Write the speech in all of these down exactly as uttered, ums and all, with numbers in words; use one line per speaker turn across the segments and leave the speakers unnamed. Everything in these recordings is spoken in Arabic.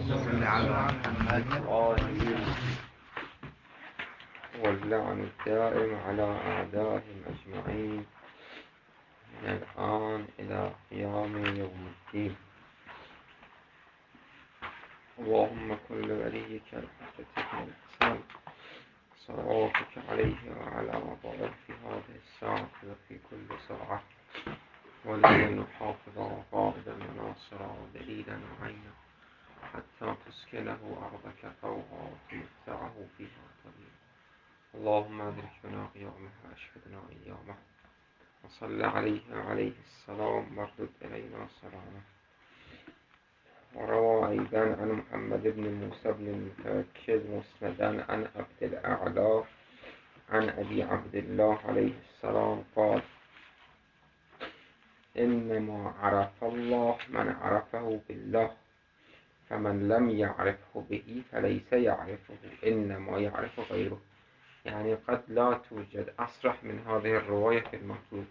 صل على محمد
آله واللعن الدائم على أعدائهم أجمعين من الآن إلى قيام يوم الدين. اللهم كن لوليك الحجة بن الحسن صلواتك عليه وعلى مضائف في هذه الساعة وفي كل ساعة وليا وحافظا وقائدا وناصرا ودليلا وعينا حتى تسكنه أرضك طوعا وتمتعه فيها طويلا. اللهم أدركنا قيامها أشهدنا أيامه وصل عليه وعليه السلام واردد إلينا سلامه. وروى أيضا عن محمد بن موسى بن المتوكل مسندا عن عبد الأعلى عن أبي عبد الله عليه السلام قال: إنما عرف الله من عرفه بالله، فمن لم يعرفه به فليس يعرفه، إنما يعرف غيره. يعني قد لا توجد أصرح من هذه الرواية في المطلوب.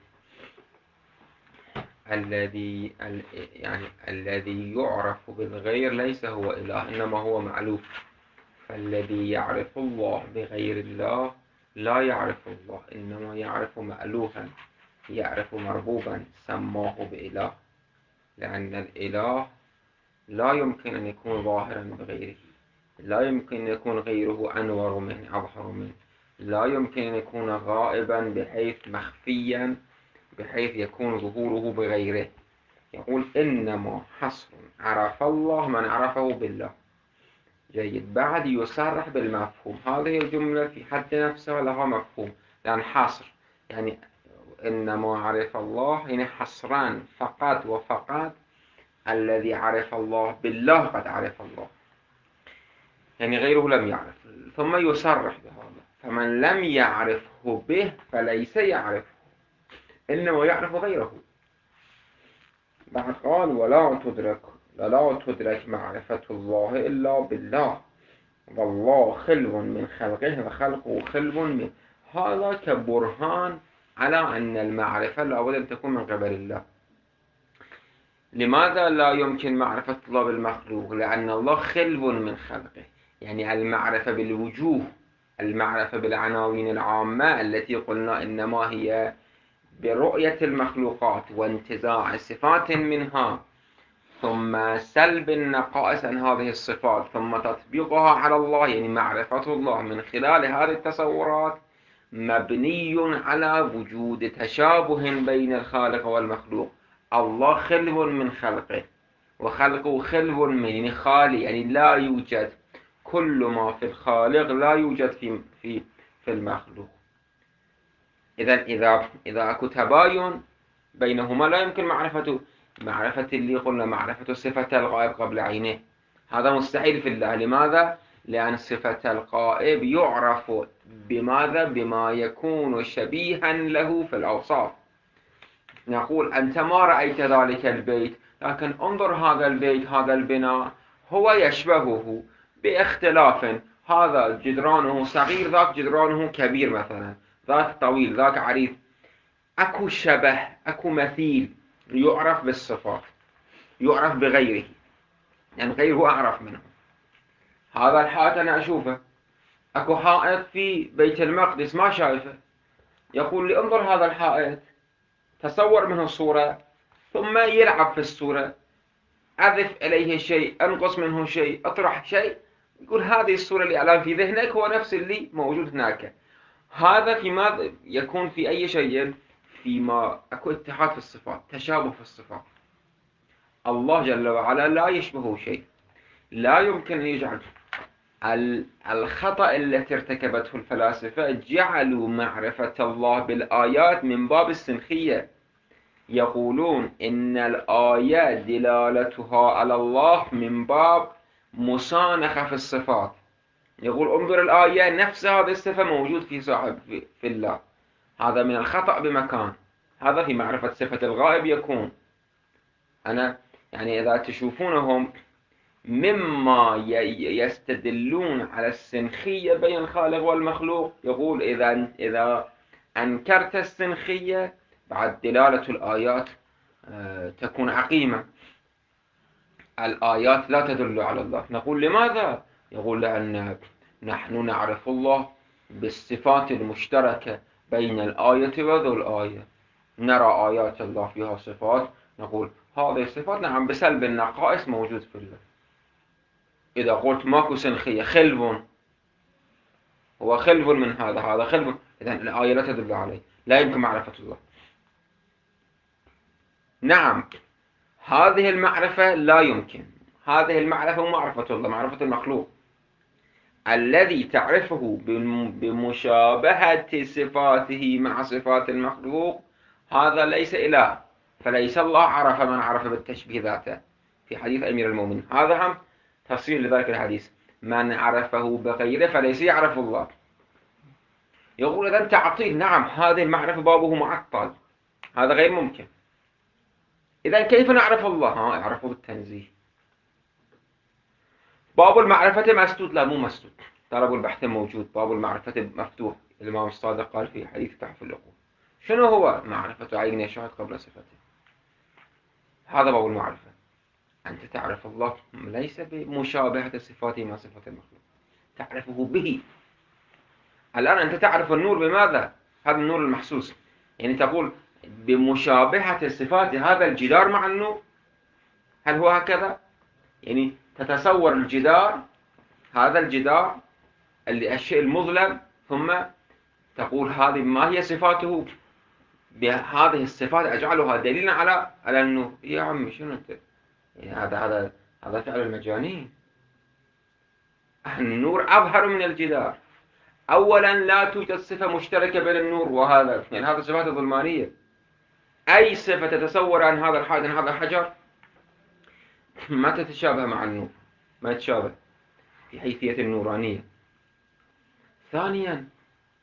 الذي يعني الذي يعرف بالغير ليس هو إله، إنما هو معلوف. فالذي يعرف الله بغير الله لا يعرف الله، إنما يعرف مألوها، يعرف مربوبا سماه بإله، لأن الإله لا يمكن أن يكون ظاهرا بغيره، لا يمكن أن يكون غيره أنور منه أظهر منه، لا يمكن أن يكون غائبا بحيث مخفيا بحيث يكون ظهوره بغيره. يقول إنما حصر عرف الله من عرفه بالله. جيد. بعد يصرح بالمفهوم. هذه الجملة في حد نفسها لها مفهوم، لأن حصر يعني إنما عرف الله يعني حصران فقط وفقط. الذي عرف الله بالله قد عرف الله، يعني غيره لم يعرف. ثم يصرح بهذا: فمن لم يعرفه به فليس يعرفه، إنما يعرف غيره. بعد قال: ولا تدرك لا تدرك معرفة الله إلا بالله، والله خلو من خلقه وخلقه خلو منه. هذا كبرهان على أن المعرفة لابد أن تكون من قبل الله. لماذا لا يمكن معرفة الله بالمخلوق؟ لأن الله خلو من خلقه، يعني المعرفة بالوجوه، المعرفة بالعناوين العامة التي قلنا إنما هي برؤية المخلوقات وانتزاع صفات منها، ثم سلب النقائص عن هذه الصفات، ثم تطبيقها على الله، يعني معرفة الله من خلال هذه التصورات مبني على وجود تشابه بين الخالق والمخلوق. الله خلو من خلقه وخلقه خلو من، يعني خالي، يعني لا يوجد كل ما في الخالق لا يوجد في في في المخلوق. إذا إذا إذا أكو تباين بينهما لا يمكن معرفة معرفة اللي قلنا معرفة صفة الغائب قبل عينه. هذا مستحيل في الله. لماذا؟ لأن صفة الغائب يعرف بماذا؟ بما يكون شبيها له في الأوصاف. نقول أنت ما رأيت ذلك البيت، لكن انظر هذا البيت، هذا البناء هو يشبهه باختلاف، هذا جدرانه صغير، ذاك جدرانه كبير مثلا، ذاك طويل، ذاك عريض. أكو شبه، أكو مثيل، يعرف بالصفات، يعرف بغيره، يعني غيره أعرف منه. هذا الحائط أنا أشوفه، أكو حائط في بيت المقدس ما شايفه، يقول لي انظر هذا الحائط، تصور منه الصورة، ثم يلعب في الصورة، أضف إليه شيء، أنقص منه شيء، أطرح شيء، يقول هذه الصورة اللي الآن في ذهنك هو نفس اللي موجود هناك. هذا فيما يكون في أي شيء، فيما أكو اتحاد في الصفات، تشابه في الصفات. الله جل وعلا لا يشبهه شيء، لا يمكن أن يجعل. الخطأ التي ارتكبته الفلاسفة جعلوا معرفة الله بالآيات من باب السنخية. يقولون إن الآيات دلالتها على الله من باب مسانخة في الصفات. يقول انظر الآية نفس هذه الصفة موجود في صاحب في الله. هذا من الخطأ بمكان. هذا في معرفة صفة الغائب يكون. أنا يعني إذا تشوفونهم مما يستدلون على السنخية بين الخالق والمخلوق، يقول إذا إذا أنكرت السنخية بعد دلالة الآيات تكون عقيمة. الآيات لا تدل على الله. نقول لماذا؟ يقول لأن نحن نعرف الله بالصفات المشتركة بين الآية وذو الآية. نرى آيات الله فيها صفات، نقول هذه الصفات نعم بسلب النقائص موجود في الله. إذا قلت ماكو سنخية خلف، هو خلف من هذا، هذا خلف، إذن الآية لا تدل عليه، لا يمكن معرفة الله. نعم هذه المعرفة لا يمكن، هذه المعرفة معرفة الله، معرفة المخلوق الذي تعرفه بمشابهة صفاته مع صفات المخلوق، هذا ليس إله. فليس الله عرف من عرف بالتشبيه ذاته في حديث أمير المؤمنين، هذا هم تفسير لذلك الحديث، من عرفه بغيره فليس يعرف الله. يقول إذا تعطيل، نعم هذه المعرفة بابه معطل، هذا غير ممكن. إذا كيف نعرف الله؟ ها يعرفه بالتنزيه. باب المعرفة مسدود، لا مو مسدود، طلب البحث موجود، باب المعرفة مفتوح. الإمام الصادق قال في حديث تحف العقول. شنو هو؟ معرفة عين يشاهد قبل صفته، هذا باب المعرفة. أنت تعرف الله ليس بمشابهة صفاته مع صفات المخلوق، تعرفه به. الآن أنت تعرف النور بماذا؟ هذا النور المحسوس، يعني تقول بمشابهة صفات هذا الجدار مع النور، هل هو هكذا؟ يعني تتصور الجدار، هذا الجدار اللي الشيء المظلم، ثم تقول هذه ما هي صفاته، بهذه الصفات أجعلها دليلا على على النور. يا عمي شنو أنت؟ يعني هذا هذا هذا فعل المجانين. النور أظهر من الجدار. أولا لا توجد صفة مشتركة بين النور وهذا، يعني هذا صفات ظلمانية. أي صفة تتصور عن هذا الحائط عن هذا الحجر ما تتشابه مع النور، ما تتشابه في حيثية النورانية. ثانيا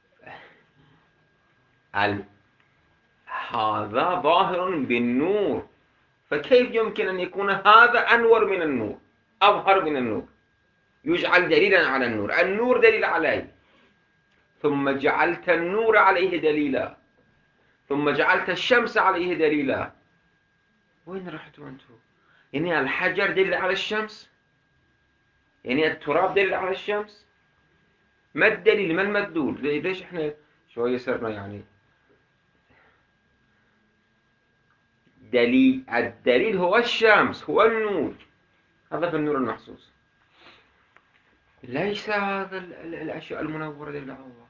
هذا ظاهر بالنور، فكيف يمكن أن يكون هذا أنور من النور، أظهر من النور، يجعل دليلا على النور؟ النور دليل عليه، ثم جعلت النور عليه دليلا، ثم جعلت الشمس عليه دليلا. وين رحتوا أنتم؟ يعني الحجر دليل على الشمس، يعني التراب دليل على الشمس. ما الدليل؟ ما المدلول؟ ليش احنا شوية صرنا يعني دليل؟ الدليل هو الشمس، هو النور، هذا في النور المحسوس، ليس هذا الأشياء المنورة دليل على الله.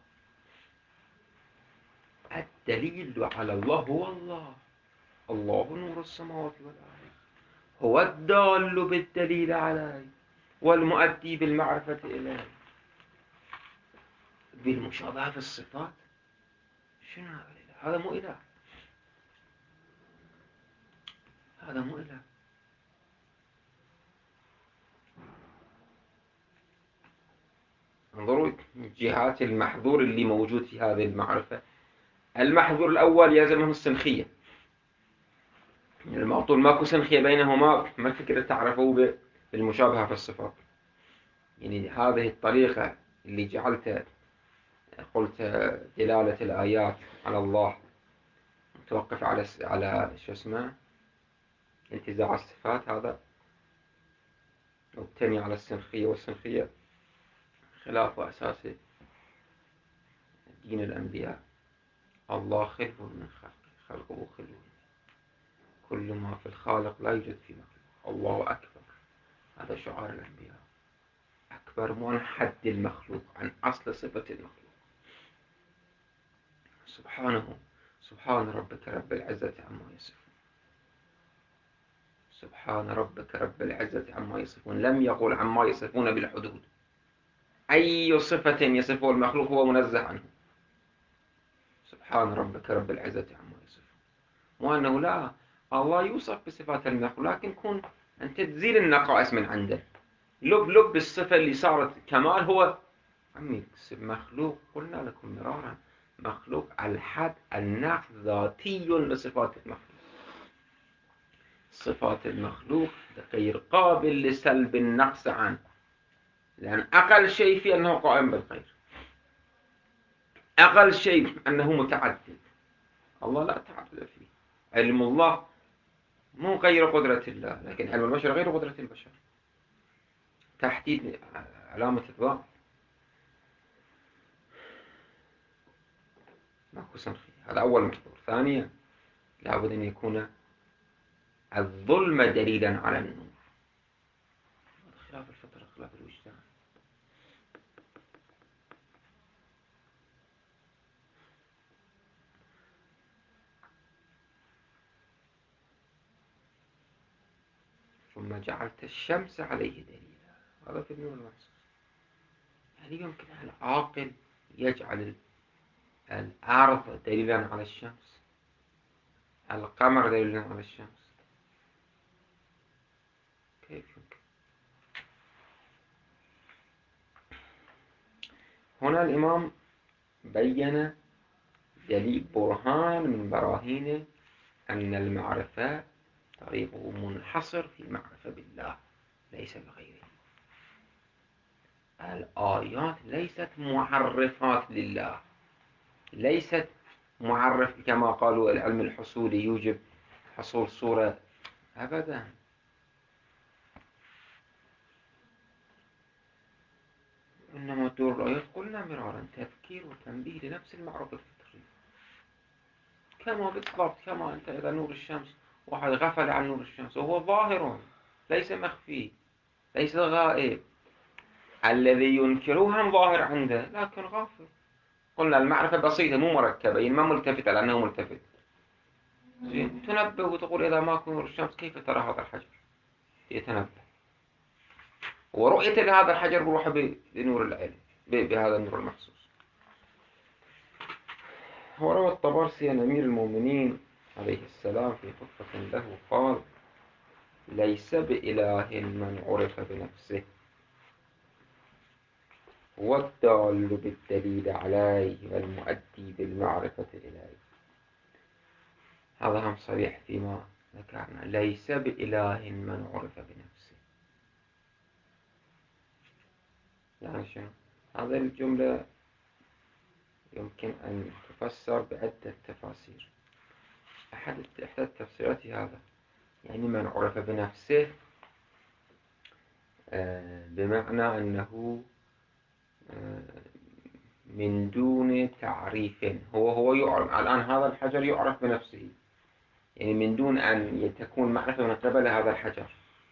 الدليل على الله هو الله، الله نور السماوات والأرض، هو الدال بالدليل عليه والمؤدي بالمعرفة إليه. بالمشابهة في الصفات، شنو هذا؟ هذا مو إله، هذا مو إله. انظروا جهات المحظور اللي موجود في هذه المعرفة. المحظور الأول يلزمه السنخية، يعني المعطول ماكو سنخية بينهما، ما الفكرة تعرفوا بالمشابهة في الصفات. يعني هذه الطريقة اللي جعلت قلت دلالة الآيات على الله متوقف على على شو اسمه انتزاع الصفات، هذا مبتني على السنخية، والسنخية خلاف أساس دين الأنبياء. الله خلف من خلقه، خلقه خلف، كل ما في الخالق لا يوجد في مخلوق. الله أكبر، هذا شعار الأنبياء، أكبر مو عن حد المخلوق، عن أصل صفة المخلوق. سبحانه، سبحان ربك رب العزة عما يصفون، سبحان ربك رب العزة عما يصفون، لم يقل عما يصفون بالحدود. أي صفة يصفه المخلوق هو منزه عنه. سبحان ربك رب العزة عما يصفون، وأنه لا، الله يوصف بصفات المخلوق، لكن كون أنت تزيل النقائص من عنده. لب لب الصفة اللي صارت كمال هو عمي مخلوق، قلنا لكم مرارا، مخلوق الحد النقص ذاتي لصفات المخلوق. صفات المخلوق غير قابل لسلب النقص عنه، لأن أقل شيء فيه أنه قائم بالخير، أقل شيء أنه متعدد. الله لا تعدد فيه. علم الله مو غير قدرة الله، لكن علم البشر غير قدرة البشر. تحديد علامة الضعف ماكو سنخي. هذا أول محظور. ثانيا لابد أن يكون الظلم دليلا على النور. خلاف الفطرة، خلاف الوجدان. ثم جعلت الشمس عليه دليلا، هذا في النور المحسوس. هل يمكن العاقل يجعل الأرض دليلا على الشمس، القمر دليلا على الشمس؟ كيف يمكن؟ هنا الإمام بين دليل برهان من براهين أن المعرفة طريقه منحصر في المعرفة بالله ليس بغيره. الآيات ليست معرفات لله، ليست معرف كما قالوا العلم الحصولي يوجب حصول صورة، أبدا. إنما دور الآيات قلنا مرارا تذكير وتنبيه لنفس المعروف الفطري، كما بالضبط كما أنت إذا نور الشمس واحد غفل عن نور الشمس وهو ظاهر ليس مخفي ليس غائب، الذي ينكره هم ظاهر عنده لكن غافل. قلنا المعرفة بسيطة مو مركبة، يعني ما ملتفت على أنه ملتفت. زين، تنبه وتقول إذا ماكو نور الشمس كيف ترى هذا الحجر؟ يتنبه، ورؤية لهذا الحجر بروحه بنور العلم، بهذا النور المحسوس. وروى الطبرسي عن أمير المؤمنين عليه السلام في خطبة له قال: ليس بإله من عرف بنفسه، هو الدال بالدليل عليه والمؤدي بالمعرفة إليه. هذا هم صريح فيما ذكرنا، ليس بإله من عرف بنفسه. يعني شنو؟ هذه الجملة يمكن أن تفسر بعدة تفاسير. أحد إحدى التفسيرات هذا يعني من عرف بنفسه بمعنى أنه من دون تعريف، هو هو يعرف الآن هذا الحجر يعرف بنفسه، يعني من دون أن تكون معرفة من قبل هذا الحجر،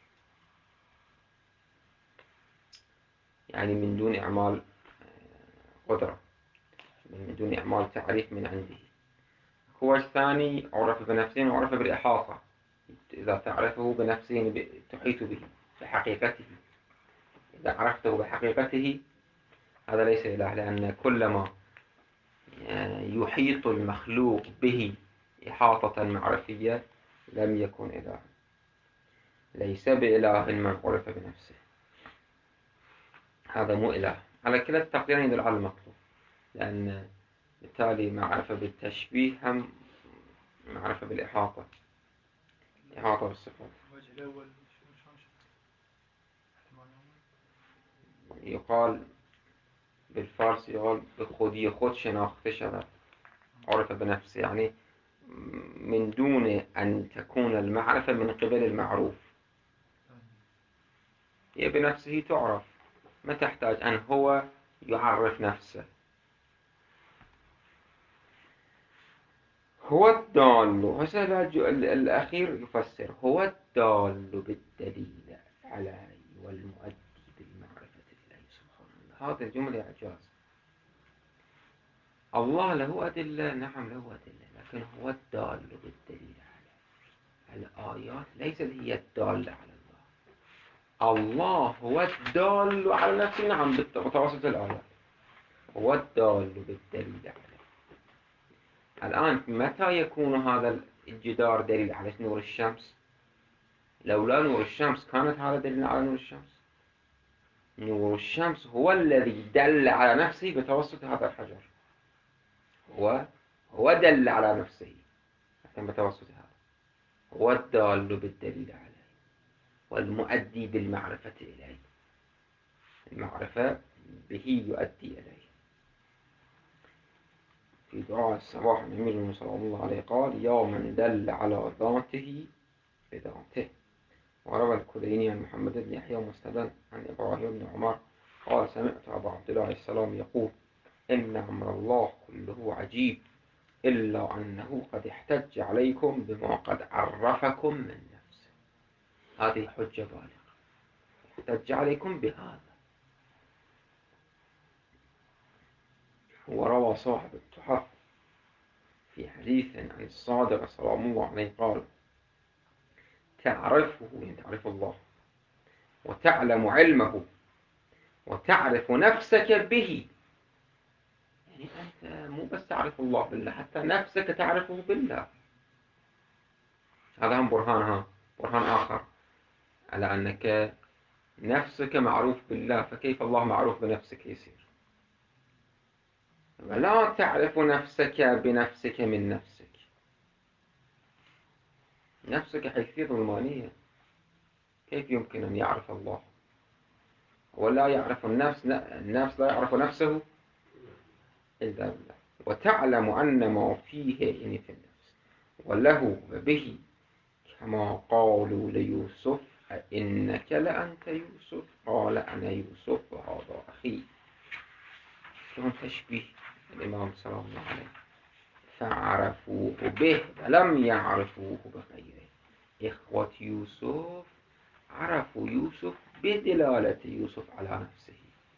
يعني من دون إعمال قدرة، من دون إعمال تعريف من عنده. هو الثاني عرف بنفسه وعرف بالإحاطة، إذا تعرفه بنفسه تحيط به بحقيقته، إذا عرفته بحقيقته هذا ليس إله، لأن كلما يحيط المخلوق به إحاطة معرفية لم يكن إله. ليس بإله من عرف بنفسه، هذا مو إله. على كلا التقديرين يدل على المطلوب، لأن بالتالي معرفة بالتشبيه هم معرفة بالإحاطة، إحاطة بالصفات. يقال بالفارسي يقال بخودی خود شناخته شود، عرف بنفسه، يعني من دون أن تكون المعرفة من قبل المعروف، هي بنفسه تعرف، ما تحتاج أن هو يعرف نفسه. هو الدال، هذا الأخير يفسر هو الدال بالدليل عليه والمؤدي بالمعرفة إليه. سبحان الله، هذه الجملة إعجاز. الله له أدلة، نعم له أدلة، لكن هو الدال بالدليل عليه. الآيات ليست هي الدالة على الله، الله هو الدال على نفسه، نعم بتوسط الآيات، هو الدال بالدليل عليه. الآن متى يكون هذا الجدار دليل على نور الشمس؟ لولا نور الشمس كانت هذا دليل على نور الشمس. نور الشمس هو الذي دل على نفسه بتوسط هذا الحجر، هو هو دل على نفسه بتوسط هذا، هو الدال بالدليل عليه والمؤدي بالمعرفة إليه، المعرفة به يؤدي إليه. في دعاء الصباح الأمير صلى الله عليه قال: يا من دل على ذاته بذاته. وروى الكليني عن محمد بن يحيى مستدل عن إبراهيم بن عمر قال سمعت أبا عبد الله عليه السلام يقول إن أمر الله كله عجيب إلا أنه قد احتج عليكم بما قد عرفكم من نفسه. هذه حجة بالغة، احتج عليكم بهذا. وروى صاحب التحف في حديث عن الصادق سلام الله عليه قال تعرفه، يعني تعرف الله، وتعلم علمه، وتعرف نفسك به. يعني أنت مو بس تعرف الله بالله، حتى نفسك تعرفه بالله. هذا هم برهانها برهان آخر على أنك نفسك معروف بالله، فكيف الله معروف بنفسك يصير؟ ولا تعرف نفسك بنفسك من نفسك. نفسك حيثية ظلمانية، كيف يمكن أن يعرف الله؟ ولا يعرف النفس، النفس لا يعرف نفسه إلا بالله. وتعلم أن ما فيه يعني في النفس وله وبه، كما قالوا ليوسف أئنك لأنت يوسف قال أنا يوسف وهذا أخي. شلون تشبيه الإمام سلام الله عليه. فعرفوه به ولم يعرفوه بغيره. إخوة يوسف عرفوا يوسف بدلالة يوسف على نفسه.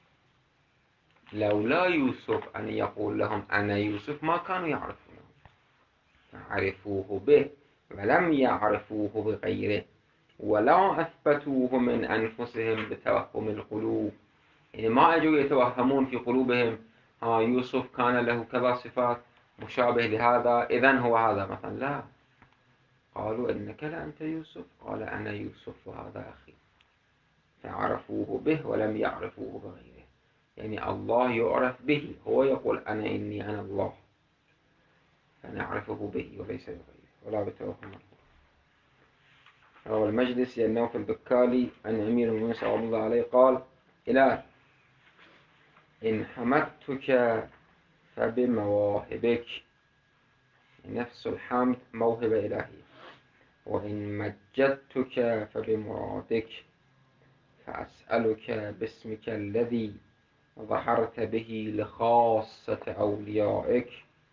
لولا يوسف أن يقول لهم أنا يوسف ما كانوا يعرفونه. فعرفوه به ولم يعرفوه بغيره، ولا أثبتوه من أنفسهم بتوهم القلوب. يعني ما أجوا يتوهمون في قلوبهم ها يوسف كان له كذا صفات مشابه لهذا إذن هو هذا مثلا، لا. قالوا إنك لأنت يوسف قال أنا يوسف وهذا أخي. فعرفوه به ولم يعرفوه بغيره. يعني الله يعرف به، هو يقول أنا إني أنا الله، فنعرفه به وليس بغيره ولا بتوهم القلوب. روى المجلسي أنه في البكالي عن أمير المؤمنين صلى الله عليه قال إله إن حمدتك فبمواهبك، نفس الحمد موهبة إلهية، وإن مجدتك فبمرادك، فأسألك باسمك الذي ظهرت به لخاصة أوليائك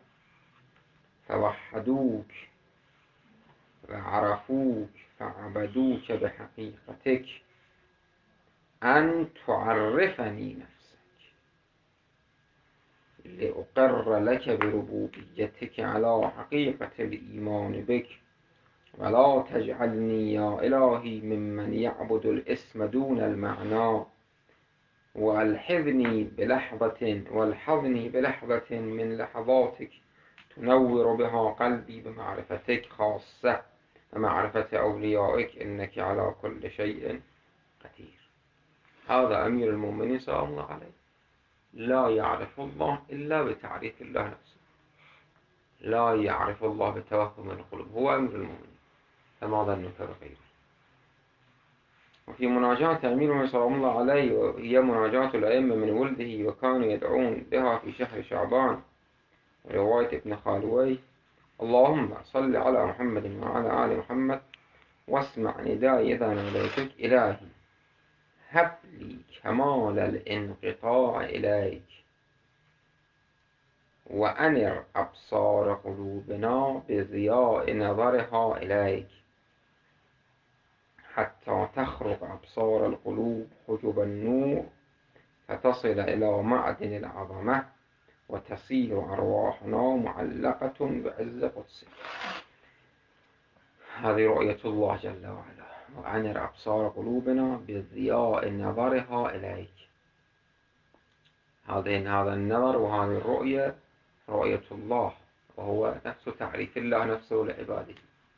فوحدوك وعرفوك فعبدوك بحقيقتك، أن تعرفني نفسك لأقر لك بربوبيتك على حقيقة الإيمان بك، ولا تجعلني يا إلهي ممن يعبد الاسم دون المعنى، والحظني بلحظة والحظني بلحظة من لحظاتك تنور بها قلبي بمعرفتك خاصة ومعرفة أوليائك إنك على كل شيء قدير. هذا أمير المؤمنين صلى الله عليه لا يعرف الله إلا بتعريف الله نفسه، لا يعرف الله بتوهم القلوب، هو أمير المؤمنين، فما ظنك بغيره. وفي مناجاة أمير المؤمنين صلى الله عليه وهي مناجاة الأئمة من ولده وكانوا يدعون بها في شهر شعبان، رواية ابن خالوي اللهم صل على محمد وعلى آل محمد واسمع ندائي إذا ناديتك إلهي هب لي كمال الانقطاع إليك وأنر أبصار قلوبنا بضياء نظرها إليك حتى تخرق أبصار القلوب حجب النور فتصل إلى معدن العظمة وتصير أرواحنا معلقة بعز قدسك. هذه رؤية الله جل وعلا. وأنر أبصار قلوبنا بضياء نظرها إليك. هذا النظر وهذه الرؤية رؤية الله، وهو نفس تعريف الله نفسه لعباده.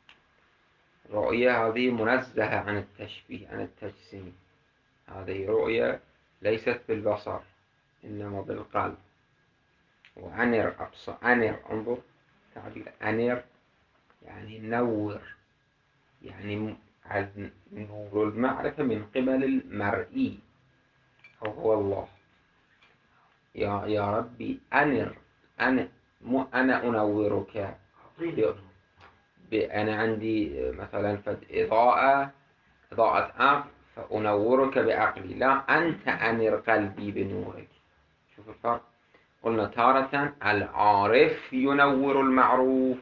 رؤية هذه منزهة عن التشبيه عن التجسيم. هذه رؤية ليست بالبصر إنما بالقلب. وأنر أبصار، أنر انظر تعبير أنر يعني نور، يعني نور المعرفة من قبل المرئي وهو الله. يا يا ربي أنر، أنا مو أنا أنورك أنا عندي مثلا فد إضاءة إضاءة عقل فأنورك بعقلي، لا أنت أنر قلبي بنورك. شوف الفرق. قلنا تارة العارف ينور المعروف،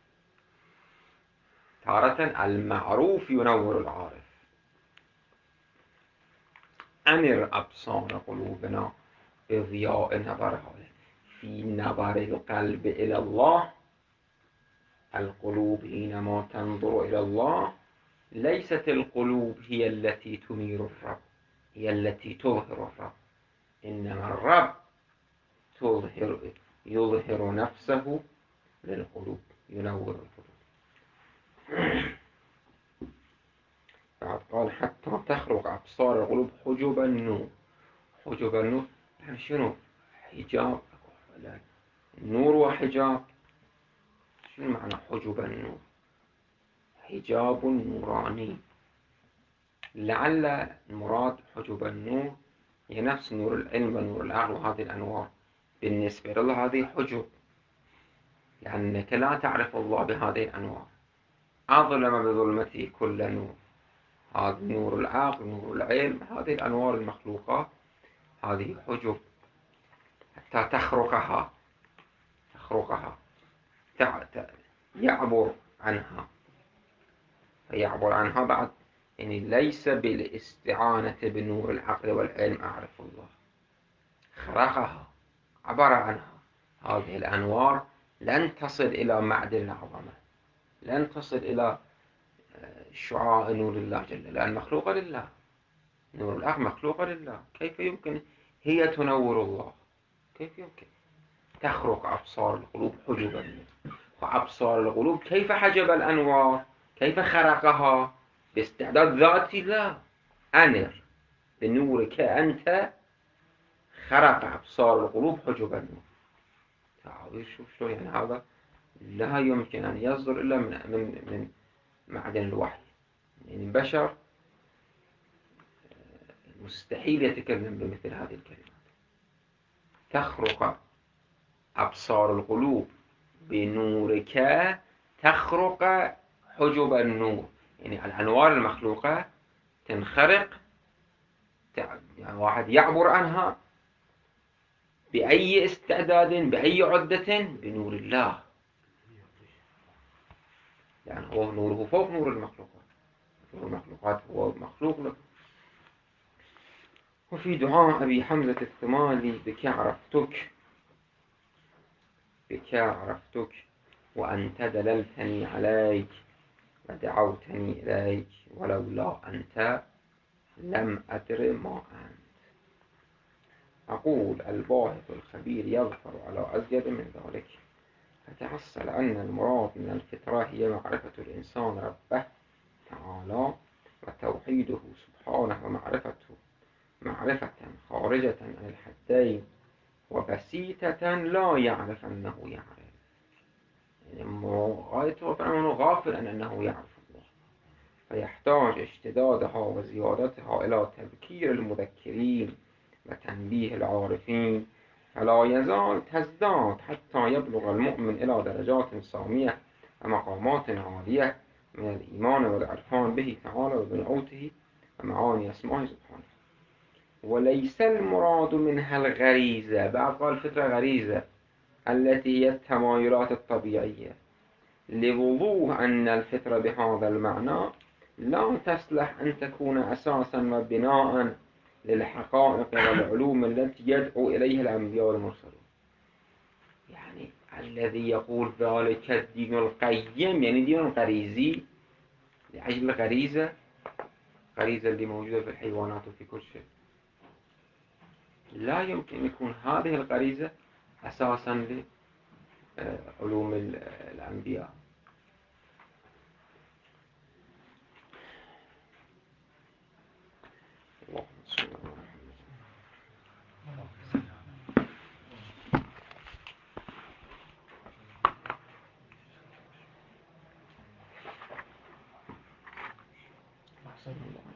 تارة المعروف ينور العارف. أنر أبصار قلوبنا بضياء نظرها، في نظر القلب إلى الله. القلوب حينما تنظر إلى الله ليست القلوب هي التي تنير الرب، هي التي تظهر الرب، إنما الرب تظهر يظهر نفسه للقلوب، ينور القلوب. بعد قال حتى تخرق أبصار القلوب حجب النور. حجب النور يعني شنو؟ حجاب. النور وحجاب. شنو معنى حجب النور؟ حجاب نوراني. لعل المراد حجب النور هي نفس نور العلم ونور العقل وهذه الأنوار. بالنسبة لله هذه حجب، لأنك لا تعرف الله بهذه الأنوار. أظلم بظلمته كل نور. هذا نور العقل، نور العلم، هذه الأنوار المخلوقات، هذه حجب. حتى تخرقها، تخرقها يعبر عنها. فيعبر عنها بعد يعني ليس بالاستعانة بنور العقل والعلم أعرف الله، خرقها، عبر عنها. هذه الأنوار لن تصل إلى معدن العظمة، لن تصل إلى شعاع نور الله جل، لأن مخلوقة لله. نور العقل مخلوقة لله، كيف يمكن هي تنور الله؟ كيف يمكن؟ تخرق أبصار القلوب حجبا. فأبصار القلوب كيف حجب الأنوار؟ كيف خرقها؟ باستعداد ذاتي؟ لا، أنر بنورك أنت خرق أبصار القلوب حجب النور. تعالوا شوف شلون يعني هذا لا يمكن أن يصدر إلا من من من معدن الوحي. يعني البشر مستحيل يتكلم بمثل هذه الكلمات. تخرق أبصار القلوب بنورك، تخرق حجب النور، يعني الأنوار المخلوقة تنخرق، يعني واحد يعبر عنها بأي استعداد، بأي عدة؟ بنور الله، يعني هو نوره فوق نور المخلوقات. نور المخلوقات هو مخلوق له. وفي دعاء أبي حمزة الثمالي بك عرفتك، بك عرفتك وأنت دللتني عليك ودعوتني إليك ولولا أنت لم أدر ما أنت. أقول الباحث الخبير يظفر على أزيد من ذلك، فتحصل أن المراد من الفطرة هي معرفة الإنسان ربه تعالى وتوحيده سبحانه ومعرفته معرفة خارجة عن الحدين وبسيطة لا يعرف أنه يعرف. يعني غايته فأنه غافل عن أنه يعرف الله، فيحتاج اشتدادها وزيادتها إلى تذكير المذكرين وتنبيه العارفين، فلا يزال تزداد حتى يبلغ المؤمن إلى درجات سامية ومقامات عالية من الإيمان والعرفان به تعالى وبنعوته ومعاني أسمائه سبحانه. وليس المراد منها الغريزة، بعد قال الفطرة غريزة التي هي التمايلات الطبيعية، لوضوح أن الفطرة بهذا المعنى لا تصلح أن تكون أساسا وبناء للحقائق والعلوم التي يدعو إليها الأنبياء والمرسلون. يعني الذي يقول ذلك الدين القيم يعني دين غريزي لأجل الغريزة، غريزة اللي موجودة في الحيوانات وفي كل شيء. لا يمكن يكون هذه الغريزة أساسا لعلوم الأنبياء. اللهم صل على محمد.